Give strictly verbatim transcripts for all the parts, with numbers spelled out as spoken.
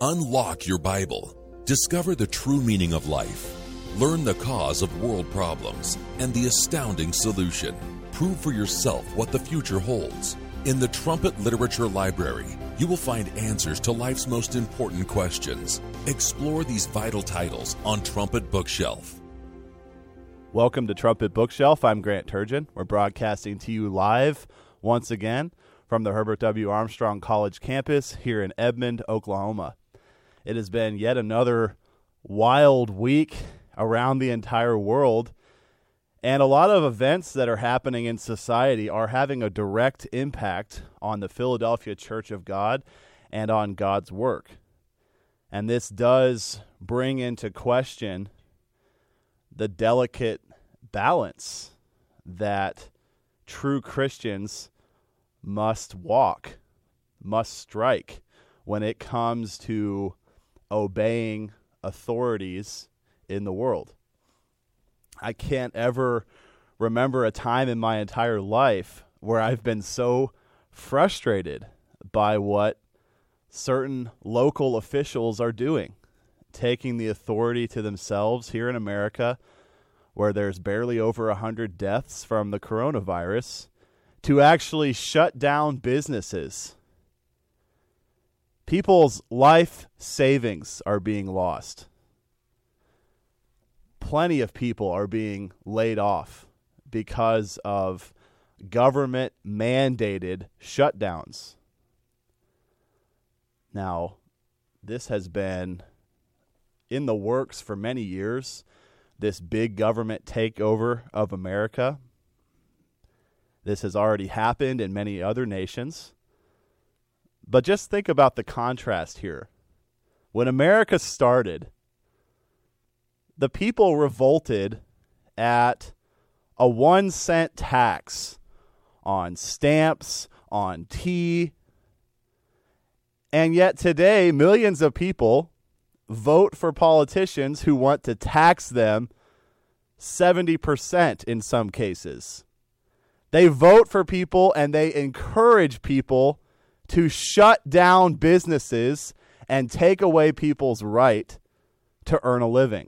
Unlock your Bible. Discover the true meaning of life. Learn the cause of world problems and the astounding solution. Prove for yourself what the future holds. In the Trumpet Literature Library, you will find answers to life's most important questions. Explore these vital titles on Trumpet Bookshelf. Welcome to Trumpet Bookshelf. I'm Grant Turgeon. We're broadcasting to you live once again from the Herbert W. Armstrong College campus here in Edmond, Oklahoma. It has been yet another wild week around the entire world, and a lot of events that are happening in society are having a direct impact on the Philadelphia Church of God and on God's work. And this does bring into question the delicate balance that true Christians must walk, must strike when it comes to obeying authorities in the world. I can't ever remember a time in my entire life where I've been so frustrated by what certain local officials are doing, taking the authority to themselves here in America, where there's barely over one hundred deaths from the coronavirus, to actually shut down businesses. People's life savings are being lost. Plenty of people are being laid off because of government-mandated shutdowns. Now, this has been in the works for many years, this big government takeover of America. This has already happened in many other nations. But just think about the contrast here. When America started, the people revolted at a one cent tax on stamps, on tea, and yet today millions of people vote for politicians who want to tax them seventy percent in some cases. They vote for people and they encourage people to shut down businesses and take away people's right to earn a living.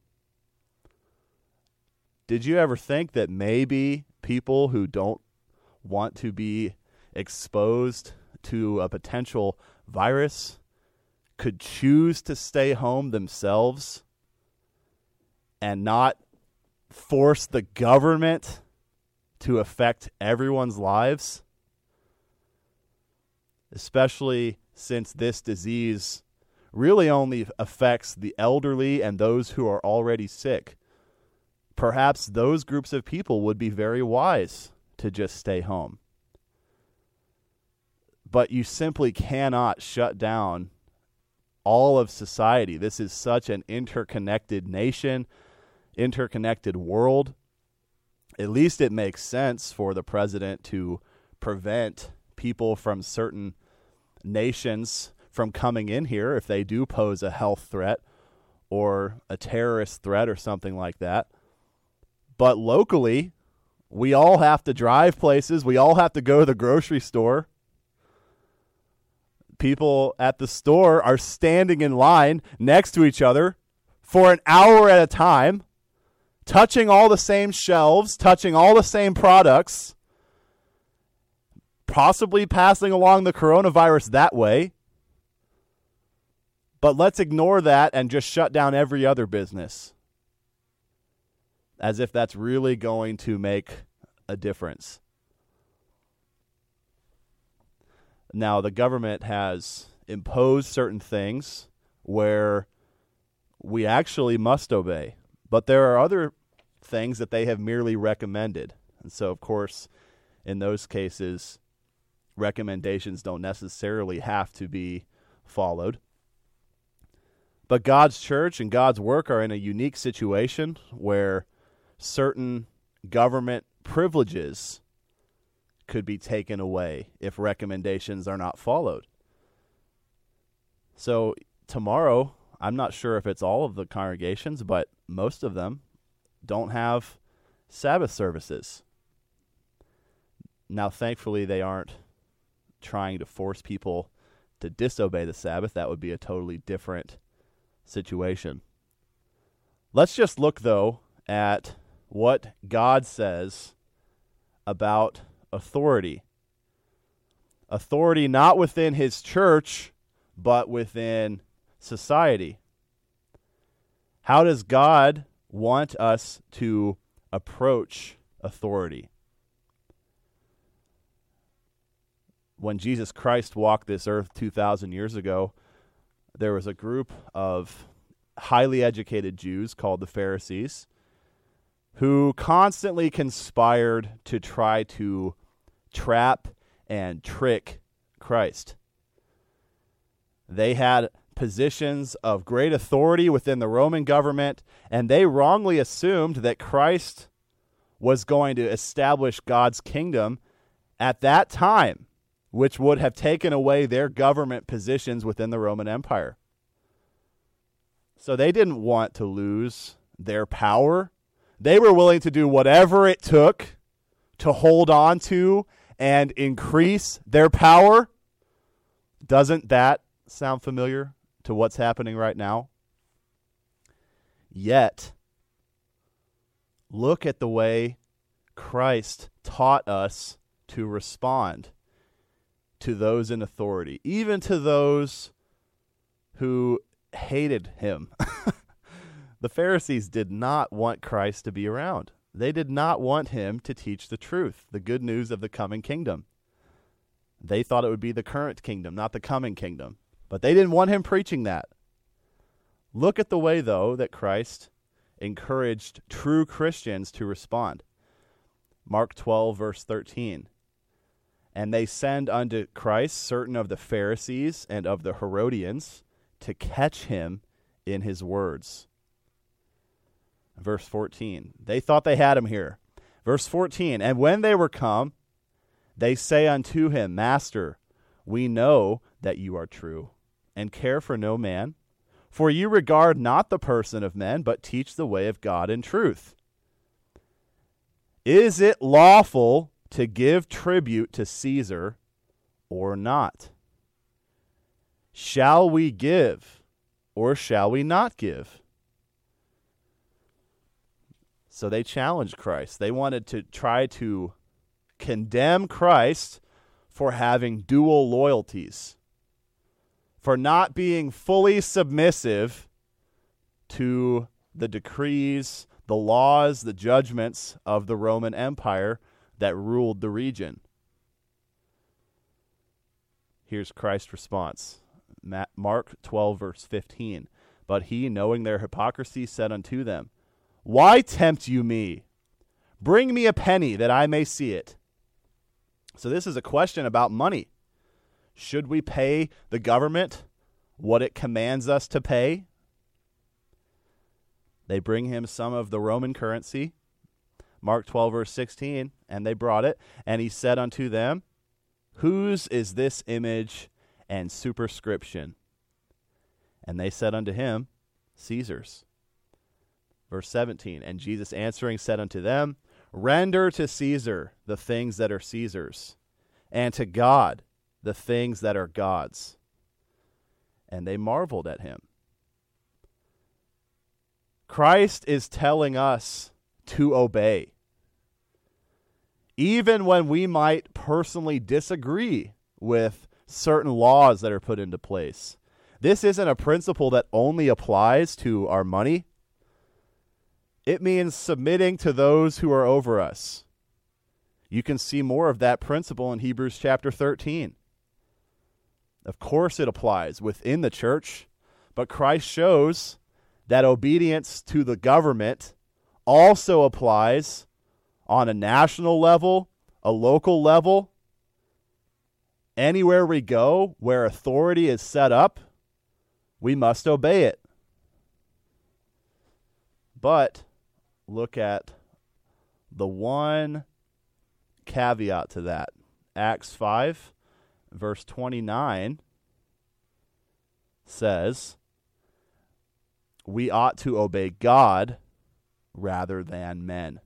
Did you ever think that maybe people who don't want to be exposed to a potential virus could choose to stay home themselves and not force the government to affect everyone's lives? Especially since this disease really only affects the elderly and those who are already sick. Perhaps those groups of people would be very wise to just stay home. But you simply cannot shut down all of society. This is such an interconnected nation, interconnected world. At least it makes sense for the president to prevent people from certain nations from coming in here if they do pose a health threat or a terrorist threat or something like that. But locally, we all have to drive places. We all have to go to the grocery store. People at the store are standing in line next to each other for an hour at a time, touching all the same shelves, touching all the same products, possibly passing along the coronavirus that way. But let's ignore that and just shut down every other business, as if that's really going to make a difference. Now, the government has imposed certain things where we actually must obey, but there are other things that they have merely recommended. And so, of course, in those cases, recommendations don't necessarily have to be followed. But God's church and God's work are in a unique situation where certain government privileges could be taken away if recommendations are not followed. So tomorrow, I'm not sure if it's all of the congregations, but most of them don't have Sabbath services. Now, thankfully, they aren't trying to force people to disobey the Sabbath, that would be a totally different situation. Let's just look, though, at what God says about authority. Authority not within his church, but within society. How does God want us to approach authority? When Jesus Christ walked this earth two thousand years ago, there was a group of highly educated Jews called the Pharisees who constantly conspired to try to trap and trick Christ. They had positions of great authority within the Roman government, and they wrongly assumed that Christ was going to establish God's kingdom at that time, which would have taken away their government positions within the Roman Empire. So they didn't want to lose their power. They were willing to do whatever it took to hold on to and increase their power. Doesn't that sound familiar to what's happening right now? Yet, look at the way Christ taught us to respond to those in authority, even to those who hated him. The Pharisees did not want Christ to be around. They did not want him to teach the truth, the good news of the coming kingdom. They thought it would be the current kingdom, not the coming kingdom. But they didn't want him preaching that. Look at the way, though, that Christ encouraged true Christians to respond. Mark twelve, verse thirteen. And they send unto Christ certain of the Pharisees and of the Herodians to catch him in his words. Verse fourteen. They thought they had him here. Verse fourteen. And when they were come, they say unto him, Master, we know that you are true, and care for no man. For you regard not the person of men, but teach the way of God in truth. Is it lawful to give tribute to Caesar or not? Shall we give or shall we not give? So they challenged Christ. They wanted to try to condemn Christ for having dual loyalties, for not being fully submissive to the decrees, the laws, the judgments of the Roman Empire that ruled the region. Here's Christ's response. Mark twelve, verse fifteen. But he, knowing their hypocrisy, said unto them, Why tempt you me? Bring me a penny that I may see it. So this is a question about money. Should we pay the government what it commands us to pay? They bring him some of the Roman currency. Mark twelve, verse sixteen, and they brought it. And he said unto them, Whose is this image and superscription? And they said unto him, Caesar's. Verse seventeen, and Jesus answering said unto them, Render to Caesar the things that are Caesar's, and to God the things that are God's. And they marveled at him. Christ is telling us to obey, even when we might personally disagree with certain laws that are put into place. This isn't a principle that only applies to our money. It means submitting to those who are over us. You can see more of that principle in Hebrews chapter thirteen. Of course it applies within the church, but Christ shows that obedience to the government also applies on a national level, a local level. Anywhere we go where authority is set up, we must obey it. But look at the one caveat to that. Acts five, verse twenty-nine says, we ought to obey God rather than men.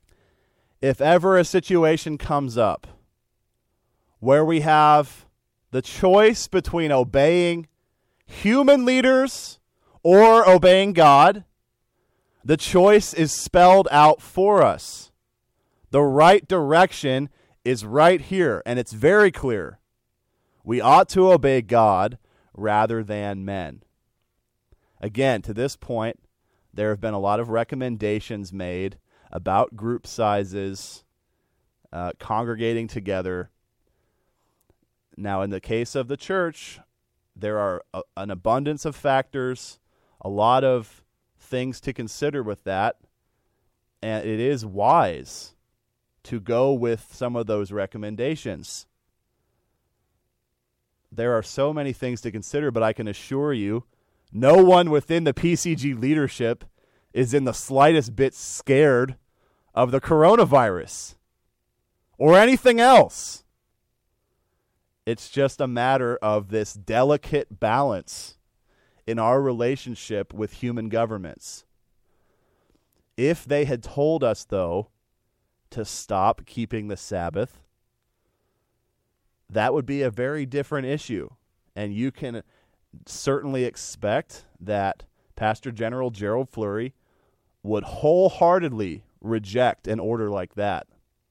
If ever a situation comes up where we have the choice between obeying human leaders or obeying God, the choice is spelled out for us. The right direction is right here, and it's very clear. We ought to obey God rather than men. Again, to this point, there have been a lot of recommendations made about group sizes, uh, congregating together. Now, in the case of the church, there are a, an abundance of factors, a lot of things to consider with that, and it is wise to go with some of those recommendations. There are so many things to consider, but I can assure you, no one within the P C G leadership is in the slightest bit scared of the coronavirus or anything else. It's just a matter of this delicate balance in our relationship with human governments. If they had told us, though, to stop keeping the Sabbath, that would be a very different issue. And you can certainly expect that Pastor General Gerald Flurry would wholeheartedly reject an order like that.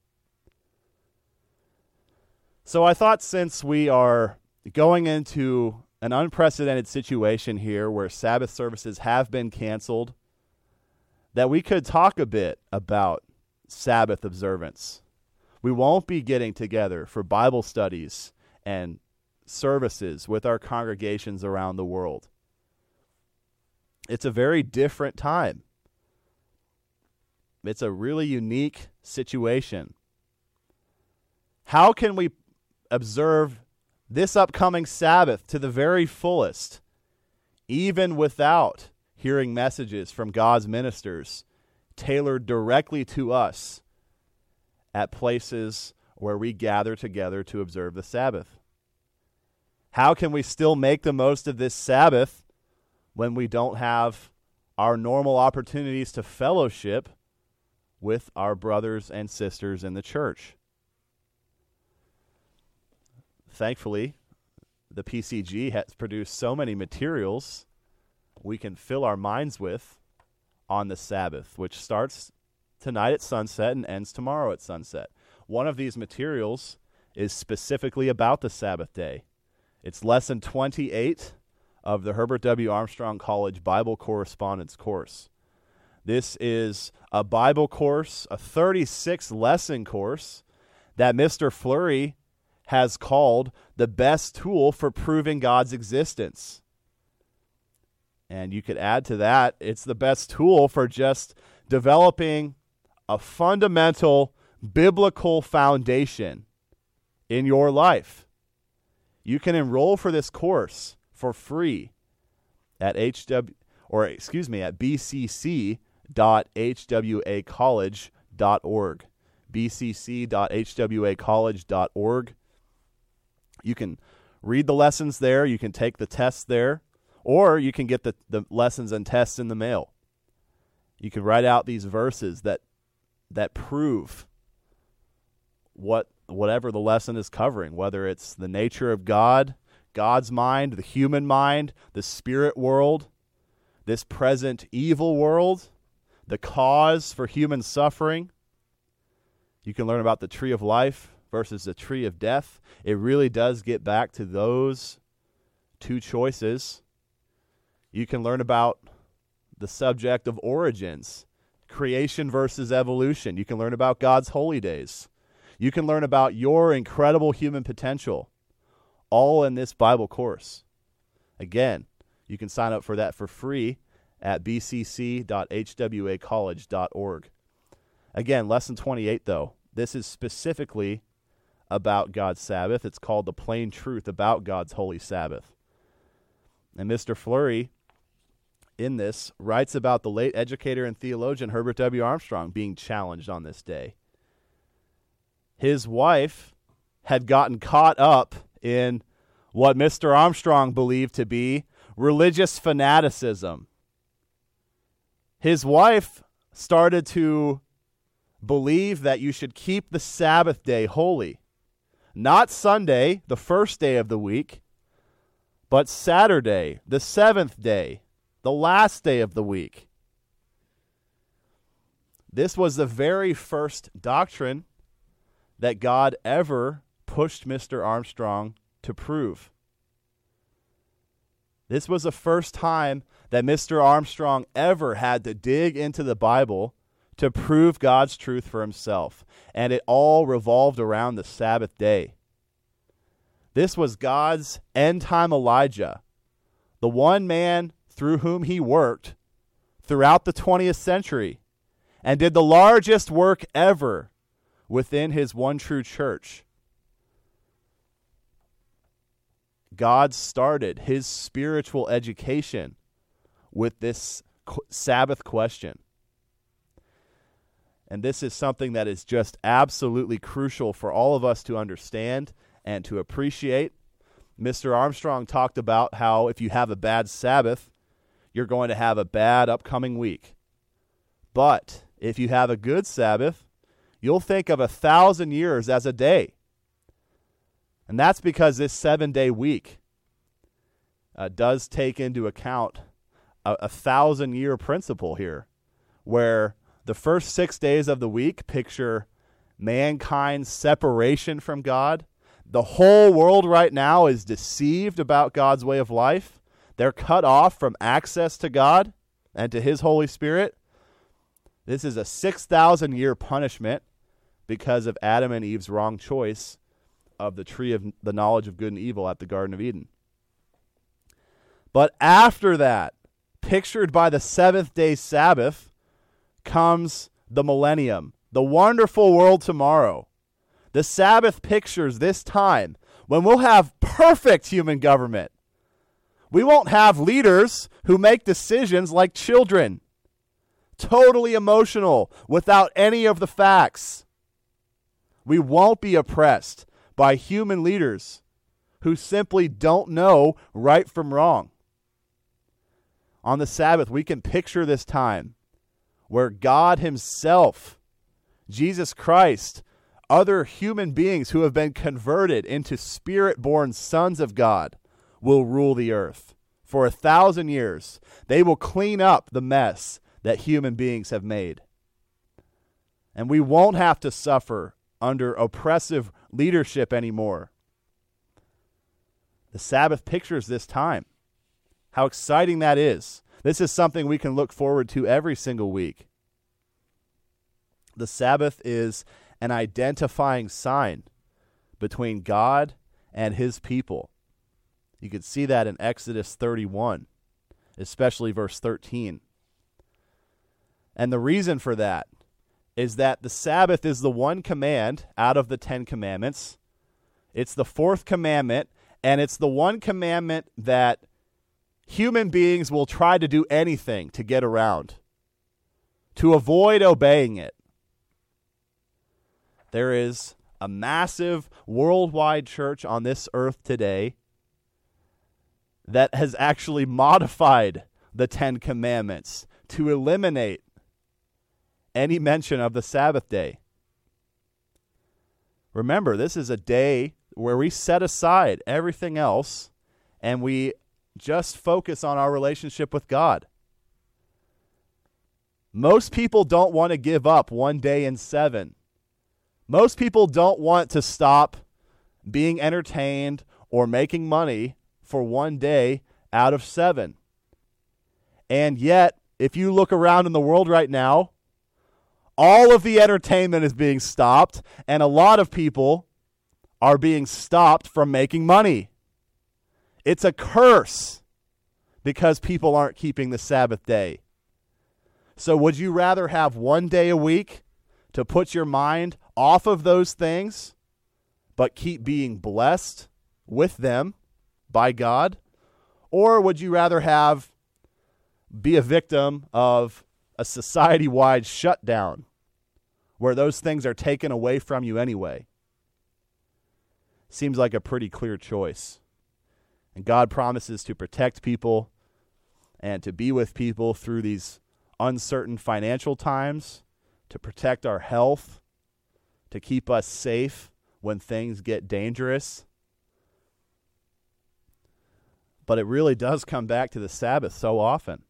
So I thought, since we are going into an unprecedented situation here where Sabbath services have been canceled, that we could talk a bit about Sabbath observance. We won't be getting together for Bible studies and services with our congregations around the world. It's a very different time. It's a really unique situation. How can we observe this upcoming Sabbath to the very fullest, even without hearing messages from God's ministers tailored directly to us at places where we gather together to observe the Sabbath? How can we still make the most of this Sabbath when we don't have our normal opportunities to fellowship with our brothers and sisters in the church? Thankfully, the P C G has produced so many materials we can fill our minds with on the Sabbath, which starts tonight at sunset and ends tomorrow at sunset. One of these materials is specifically about the Sabbath day. It's lesson twenty-eight of the Herbert W. Armstrong College Bible Correspondence course. This is a Bible course, a thirty-six lesson course that Mister Flurry has called the best tool for proving God's existence. And you could add to that, it's the best tool for just developing a fundamental biblical foundation in your life. You can enroll for this course for free at H W or excuse me at b c c dot h w a college dot org. b c c dot h w a college dot org. You can read the lessons there, you can take the tests there, or you can get the, the lessons and tests in the mail. You can write out these verses that that prove what whatever the lesson is covering, whether it's the nature of God, God's mind, the human mind, the spirit world, this present evil world, the cause for human suffering. You can learn about the tree of life versus the tree of death. It really does get back to those two choices. You can learn about the subject of origins, creation versus evolution. You can learn about God's holy days. You can learn about your incredible human potential, all in this Bible course. Again, you can sign up for that for free at b c c dot h w a college dot org. Again, lesson twenty-eight, though, this is specifically about God's Sabbath. It's called The Plain Truth About God's Holy Sabbath. And Mister Flurry, in this, writes about the late educator and theologian Herbert W. Armstrong being challenged on this day. His wife had gotten caught up in what Mister Armstrong believed to be religious fanaticism. His wife started to believe that you should keep the Sabbath day holy. Not Sunday, the first day of the week, but Saturday, the seventh day, the last day of the week. This was the very first doctrine that God ever pushed Mister Armstrong to prove. This was the first time that Mister Armstrong ever had to dig into the Bible to prove God's truth for himself. And it all revolved around the Sabbath day. This was God's end-time Elijah, the one man through whom he worked throughout the twentieth century and did the largest work ever within his one true church. God started his spiritual education with this Sabbath question. And this is something that is just absolutely crucial for all of us to understand and to appreciate. Mister Armstrong talked about how if you have a bad Sabbath, you're going to have a bad upcoming week. But if you have a good Sabbath, you'll think of a thousand years as a day. And that's because this seven-day week uh, does take into account a, a thousand-year principle here, where the first six days of the week picture mankind's separation from God. The whole world right now is deceived about God's way of life. They're cut off from access to God and to his Holy Spirit. This is a six thousand year punishment because of Adam and Eve's wrong choice of the tree of the knowledge of good and evil at the Garden of Eden. But after that, pictured by the seventh day Sabbath, comes the millennium, the wonderful world tomorrow. The Sabbath pictures this time when we'll have perfect human government. We won't have leaders who make decisions like children, totally emotional, without any of the facts. We won't be oppressed by human leaders who simply don't know right from wrong. On the Sabbath, we can picture this time where God himself, Jesus Christ, other human beings who have been converted into spirit-born sons of God will rule the earth. For a thousand years, they will clean up the mess that human beings have made. And we won't have to suffer under oppressive leadership anymore. The Sabbath pictures this time. How exciting that is. This is something we can look forward to every single week. The Sabbath is an identifying sign between God and his people. You can see that in Exodus thirty-one, especially verse thirteen. And the reason for that is that the Sabbath is the one command out of the Ten Commandments. It's the fourth commandment, and it's the one commandment that human beings will try to do anything to get around, to avoid obeying it. There is a massive worldwide church on this earth today that has actually modified the Ten Commandments to eliminate any mention of the Sabbath day. Remember, this is a day where we set aside everything else and we just focus on our relationship with God. Most people don't want to give up one day in seven. Most people don't want to stop being entertained or making money for one day out of seven. And yet, if you look around in the world right now, all of the entertainment is being stopped, and a lot of people are being stopped from making money. It's a curse because people aren't keeping the Sabbath day. So would you rather have one day a week to put your mind off of those things, but keep being blessed with them by God? Or would you rather have be a victim of a society-wide shutdown where those things are taken away from you anyway? Seems like a pretty clear choice. And God promises to protect people and to be with people through these uncertain financial times, to protect our health, to keep us safe when things get dangerous. But it really does come back to the Sabbath so often.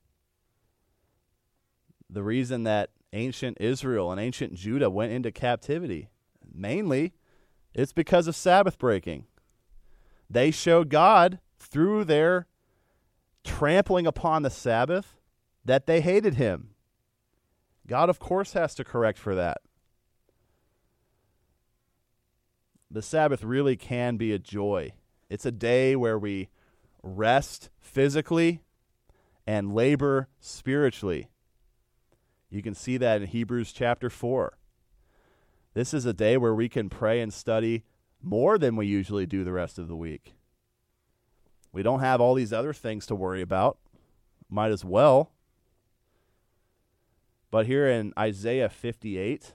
The reason that ancient Israel and ancient Judah went into captivity, mainly, it's because of Sabbath breaking. They showed God through their trampling upon the Sabbath that they hated him. God, of course, has to correct for that. The Sabbath really can be a joy. It's a day where we rest physically and labor spiritually. You can see that in Hebrews chapter four. This is a day where we can pray and study more than we usually do the rest of the week. We don't have all these other things to worry about. Might as well. But here in Isaiah fifty-eight,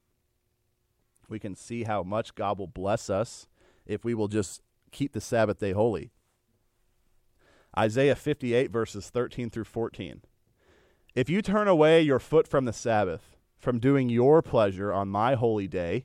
we can see how much God will bless us if we will just keep the Sabbath day holy. Isaiah fifty-eight, verses thirteen through fourteen. If you turn away your foot from the Sabbath, from doing your pleasure on my holy day,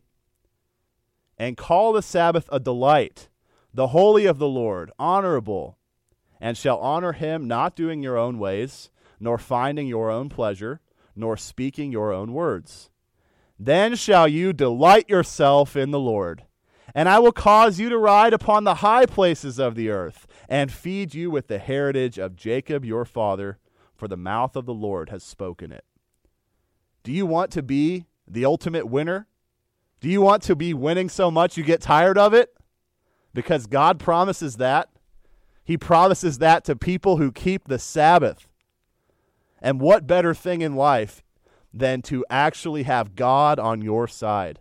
and call the Sabbath a delight, the holy of the Lord, honorable, and shall honor him, not doing your own ways, nor finding your own pleasure, nor speaking your own words, then shall you delight yourself in the Lord. And I will cause you to ride upon the high places of the earth, and feed you with the heritage of Jacob your father, for the mouth of the Lord has spoken it. Do you want to be the ultimate winner? Do you want to be winning so much you get tired of it? Because God promises that. He promises that to people who keep the Sabbath. And what better thing in life than to actually have God on your side?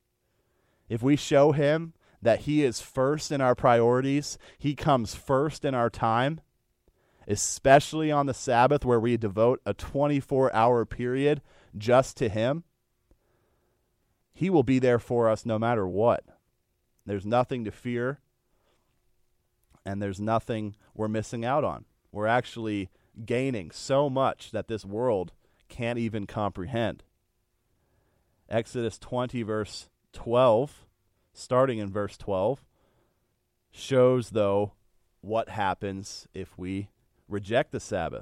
If we show him that he is first in our priorities, he comes first in our time, especially on the Sabbath where we devote a twenty-four hour period just to him, he will be there for us no matter what. There's nothing to fear, and there's nothing we're missing out on. We're actually gaining so much that this world can't even comprehend. Exodus twenty, verse twelve, starting in verse twelve, shows, though, what happens if we reject the Sabbath.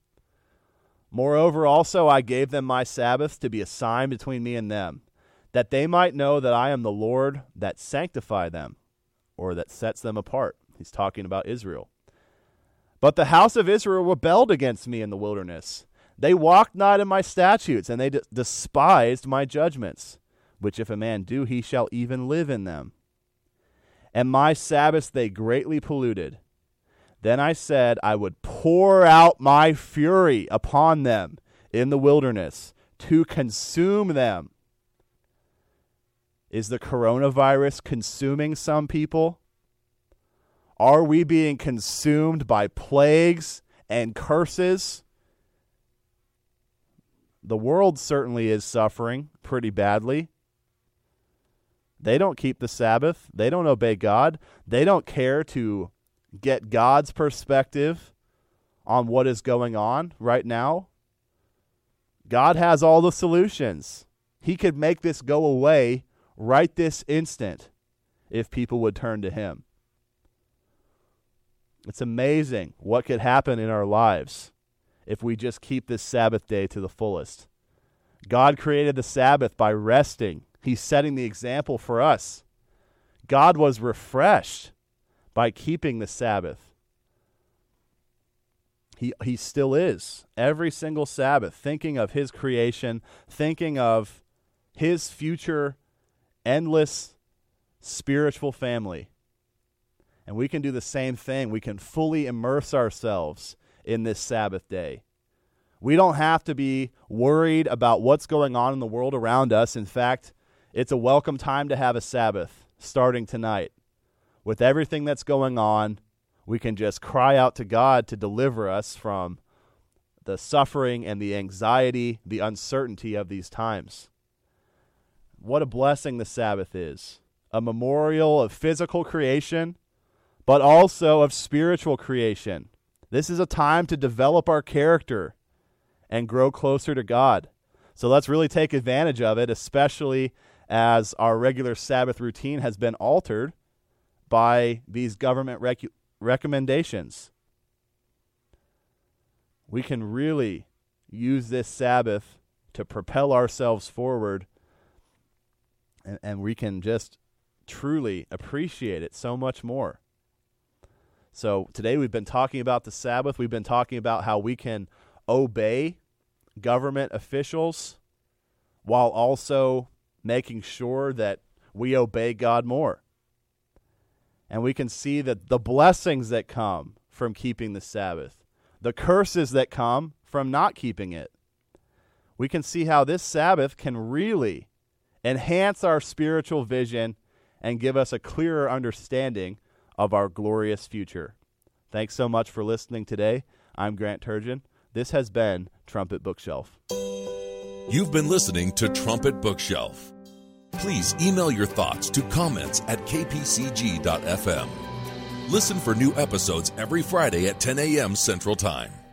Moreover, also I gave them my Sabbaths to be a sign between me and them, that they might know that I am the Lord that sanctify them, or that sets them apart. He's talking about Israel. But the house of Israel rebelled against me in the wilderness. They walked not in my statutes, and they d- despised my judgments, which if a man do, he shall even live in them. And my Sabbaths they greatly polluted. Then I said I would pour out my fury upon them in the wilderness to consume them. Is the coronavirus consuming some people? Are we being consumed by plagues and curses? The world certainly is suffering pretty badly. They don't keep the Sabbath. They don't obey God. They don't care to get God's perspective on what is going on right now. God has all the solutions. He could make this go away right this instant if people would turn to him. It's amazing what could happen in our lives if we just keep this Sabbath day to the fullest. God created the Sabbath by resting. He's setting the example for us. God was refreshed by keeping the Sabbath. He, he still is. Every single Sabbath, thinking of his creation, thinking of his future endless spiritual family. And we can do the same thing. We can fully immerse ourselves in this Sabbath day. We don't have to be worried about what's going on in the world around us. In fact, it's a welcome time to have a Sabbath starting tonight. With everything that's going on, we can just cry out to God to deliver us from the suffering and the anxiety, the uncertainty of these times. What a blessing the Sabbath is. A memorial of physical creation, but also of spiritual creation. This is a time to develop our character and grow closer to God. So let's really take advantage of it, especially as our regular Sabbath routine has been altered by these government rec- recommendations. We can really use this Sabbath to propel ourselves forward, and, and we can just truly appreciate it so much more. So today we've been talking about the Sabbath. We've been talking about how we can obey government officials while also making sure that we obey God more. And we can see that the blessings that come from keeping the Sabbath, the curses that come from not keeping it. We can see how this Sabbath can really enhance our spiritual vision and give us a clearer understanding of our glorious future. Thanks so much for listening today. I'm Grant Turgeon. This has been Trumpet Bookshelf. You've been listening to Trumpet Bookshelf. Please email your thoughts to comments at k p c g dot f m. Listen for new episodes every Friday at ten a.m. Central Time.